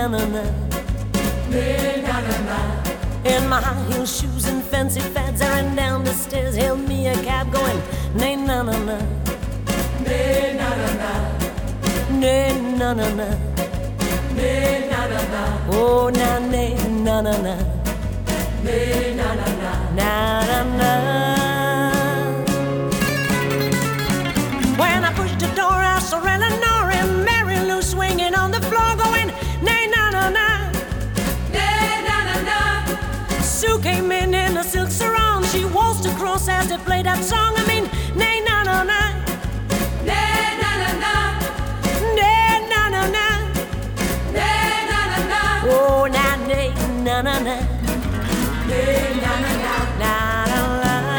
na na na, na na na. In my high heel shoes and fancy fads, I ran down the stairs, hailed me a cab, going nay na na na, nay na na na, nay na na na, nay na na na. Oh na nay na na na, nay na na na, na na na. When I pushed the door, I saw Eleanor and Mary Lou swinging on the floor, going nay na na na, nay na na na. Sue came in a silk sarong. She waltzed across as they played that song. I mean, nay na na na, nay na na na, nay na na na, nay na na na. Oh na nay na na na, nay na na na, na na na.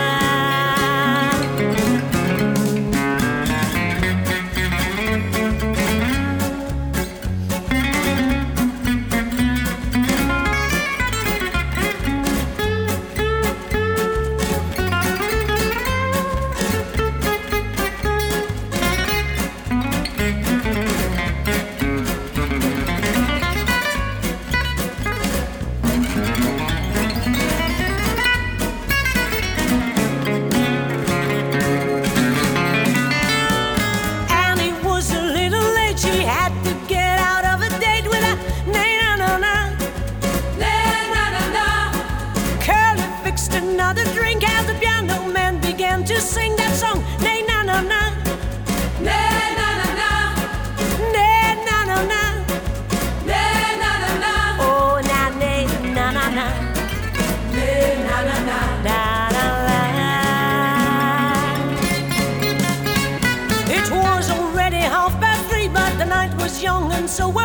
Another drink as the piano man began to sing that song. Nay na na na, nay na na na, nay na na na, nay na na na. Oh na nay na na na, nay na na na, na na na. It was already 3:30, but the night was young and so